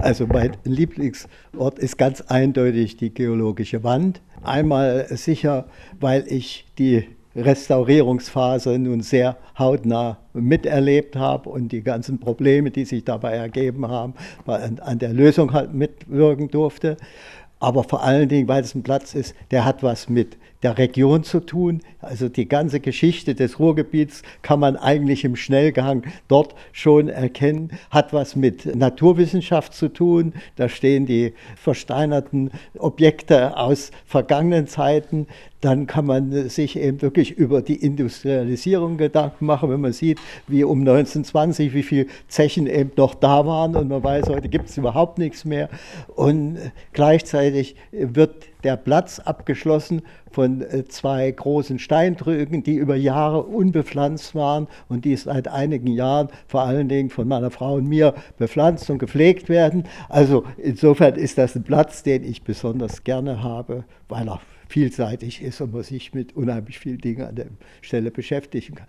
Also mein Lieblingsort ist ganz eindeutig die geologische Wand. Einmal sicher, weil ich die Restaurierungsphase nun sehr hautnah miterlebt habe und die ganzen Probleme, die sich dabei ergeben haben, an der Lösung halt mitwirken durfte. Aber vor allen Dingen, weil es ein Platz ist, der hat was mit der Region zu tun. Also die ganze Geschichte des Ruhrgebiets kann man eigentlich im Schnellgang dort schon erkennen. Hat was mit Naturwissenschaft zu tun. Da stehen die versteinerten Objekte aus vergangenen Zeiten. Dann kann man sich eben wirklich über die Industrialisierung Gedanken machen, wenn man sieht, wie um 1920, wie viele Zechen eben noch da waren und man weiß, heute gibt es überhaupt nichts mehr. Und gleichzeitig wird der Platz abgeschlossen von zwei großen Steintrügen, die über Jahre unbepflanzt waren und die seit einigen Jahren vor allen Dingen von meiner Frau und mir bepflanzt und gepflegt werden. Also insofern ist das ein Platz, den ich besonders gerne habe, weil er vielseitig ist und man sich mit unheimlich vielen Dingen an der Stelle beschäftigen kann.